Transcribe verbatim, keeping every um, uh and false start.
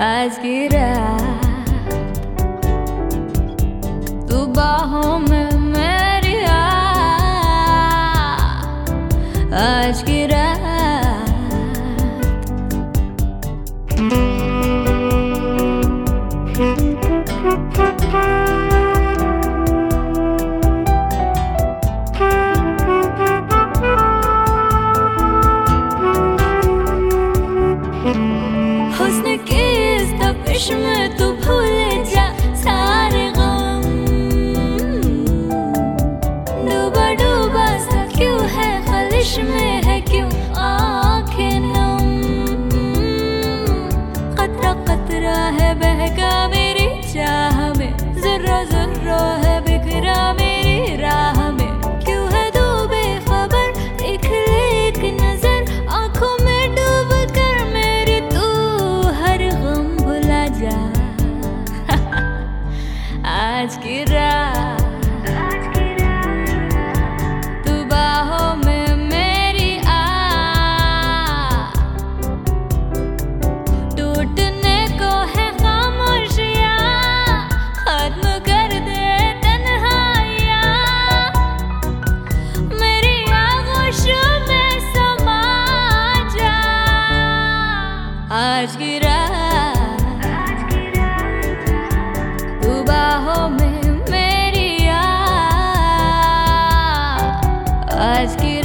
आज की रात तू बाहों में मेरी आ, आज की रात हुस्न की इस तपिश में तू भूल जा सारे गम, डूबा डूबा सा क्यों है ख्वाहिश में है क्यों आँखें नम, कतरा कतरा है बहका मेरी चाह में, जर्रा जर्रा है बिखरा मेरी राह में, क्यों है तू बेखबर एक एक नजर आँखों में डूब कर मेरी तू हर गम भुला जा। आज की रात तू बाहों में मेरी आ, टूटने को है खामोशियाँ, खत्म कर दे तन्हाइयाँ, मेरी आगोशों में समा जा। आज की रात तू बाहों में मेरी आ, आज की